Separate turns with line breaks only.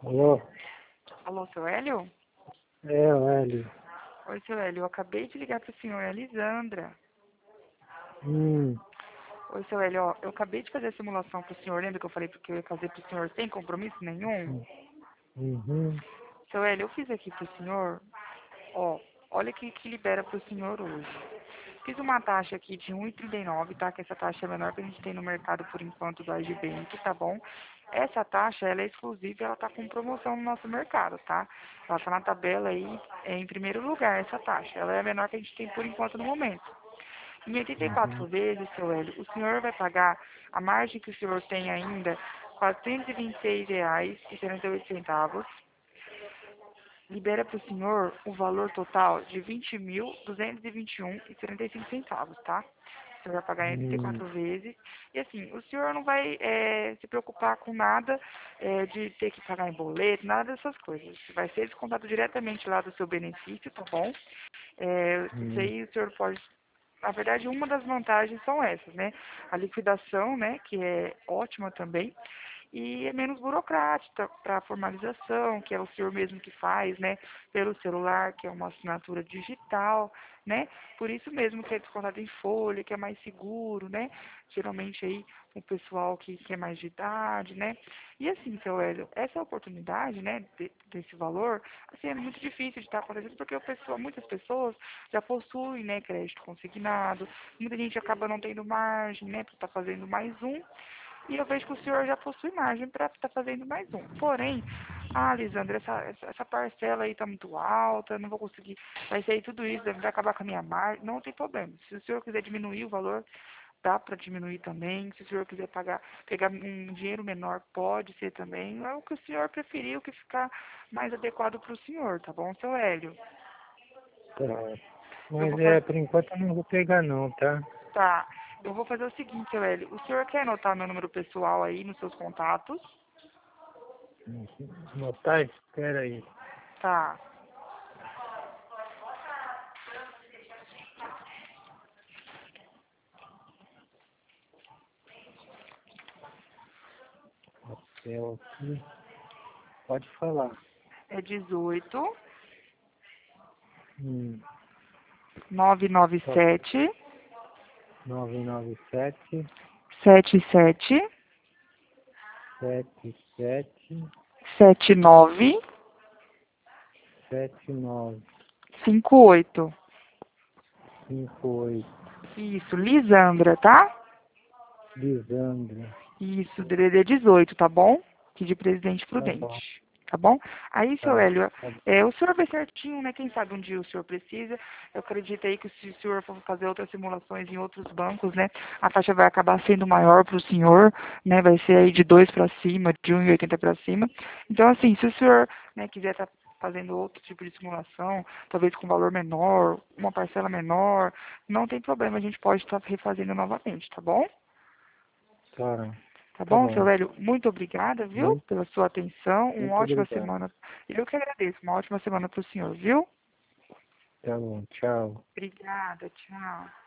Alô?
Alô, seu Hélio?
É, o Hélio.
Oi, seu Hélio. Eu acabei de ligar para o senhor, é a Lisandra.
Hum,
Oi, seu Hélio. Ó, eu acabei de fazer a simulação para o senhor. Lembra que eu falei que eu ia fazer para o senhor sem compromisso nenhum?
uhum,
Seu Hélio, eu fiz aqui para o senhor. Ó, olha que libera para o senhor hoje. Fiz uma taxa aqui de 1,39, tá? Que essa taxa é a menor que a gente tem no mercado por enquanto do Agibank, tá bom? Essa taxa, ela é exclusiva e ela tá com promoção no nosso mercado, tá? Ela tá na tabela aí, em primeiro lugar, essa taxa. Ela é a menor que a gente tem por enquanto no momento. Em 84
uhum,
vezes, seu Hélio, o senhor vai pagar a margem que o senhor tem ainda, R$ 426,78. Libera para o senhor o valor total de R$ 20.221,75, tá? O senhor vai pagar em
hum,
84 vezes. E assim, o senhor não vai se preocupar com nada de ter que pagar em boleto, nada dessas coisas. Vai ser descontado diretamente lá do seu benefício, tá bom? Isso
hum,
aí o senhor pode. Na verdade, uma das vantagens são essas, né? A liquidação, né, que é ótima também, e é menos burocrática para a formalização, que é o senhor mesmo que faz, né, pelo celular, que é uma assinatura digital, né? Por isso mesmo que é descontado em folha, que é mais seguro, né? Geralmente aí o pessoal que é mais de idade, né? E assim, seu Hélio, essa oportunidade, né, desse valor, assim, é muito difícil de estar acontecendo porque muitas pessoas já possuem, né, crédito consignado, muita gente acaba não tendo margem, né, para estar fazendo mais um, e eu vejo que o senhor já possui margem para estar fazendo mais um. Porém, Lisandra, essa parcela aí está muito alta, não vou conseguir, vai sair tudo isso, vai acabar com a minha margem, não tem problema. Se o senhor quiser diminuir o valor, dá para diminuir também. Se o senhor quiser pegar um dinheiro menor, pode ser também. É o que o senhor preferir, o que ficar mais adequado para o senhor, tá bom, seu Hélio?
tá.
Eu
Mas
vou fazer.
por enquanto eu não vou pegar não, tá?
Tá. Eu vou fazer o seguinte, seu Hélio. O senhor quer anotar meu número pessoal aí nos seus contatos?
Notar, espera aí.
Tá.
Papel aqui. Pode falar.
É 18
Hum,
997
997
77
77
79
79
58.
58.
Isso, Lisandra, tá?
Lisandra.
Isso, DDD 18, tá bom? Aqui de Presidente
Tá bom,
Prudente. Tá bom? Aí, seu
tá.
Hélio,
Tá bom.
o senhor vê certinho, né? Quem sabe um dia o senhor precisa. Eu acredito aí que se o senhor for fazer outras simulações em outros bancos, né? A taxa vai acabar sendo maior para o senhor, né? Vai ser aí de 2 para cima, de 1,80 para cima. Então, assim, se o senhor, né, quiser estar fazendo outro tipo de simulação, talvez com valor menor, uma parcela menor, não tem problema, a gente pode estar refazendo novamente, tá bom?
Tá,
Tá
tá
bom, seu
bom.
Hélio? Muito obrigada, viu,
Muito,
pela sua atenção. Uma
muito
ótima
obrigado.
semana. Eu que agradeço. Uma ótima semana para o senhor, viu?
Tá bom, tchau.
Obrigada, tchau.